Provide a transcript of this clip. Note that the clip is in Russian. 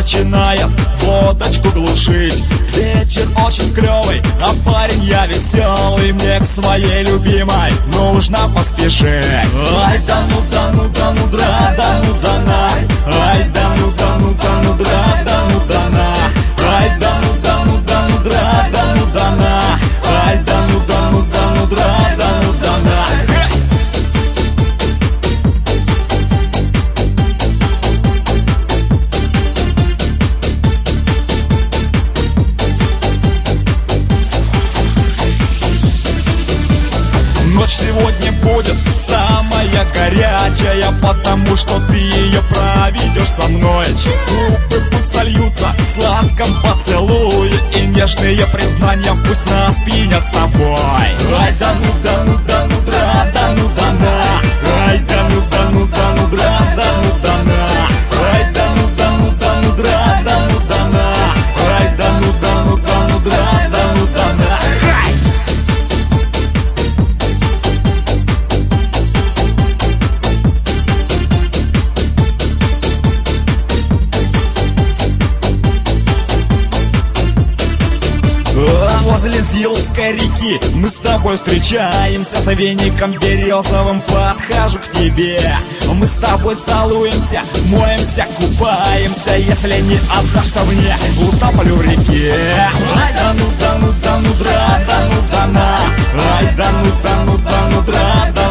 начинает водочку глушить. Вечер очень клевый, а парень я веселый. Мне к своей любимой нужно поспешить. Ай да ну да ну да ну дра да ну да на. Ай да ну да ну да ну дра да ну да на. Ай да ну да ну да ну дра да ну да на. Ай да ну да ну да ну дра да ну да на. Ночь сегодня будет самая горячая, потому что ты ее проведешь со мной. Губы пусть сольются в сладком поцелуе, и нежные признания пусть нас пьянят с тобой. Ай да ну да ну да ну дра да ну да на. Ай да ну да ну да ну дра да ну да на. Ай да ну да ну да ну дра да ну да на. Ай да ну да ну да ну дра да ну да на. Возле Зиловской реки мы с тобой встречаемся, за веником березовым подхожу к тебе. Мы с тобой целуемся, моемся, купаемся. Если не отдашься мне, утоплю в реке. Ай да ну да ну да ну дра да ну да на. Ай да ну да ну да ну дра да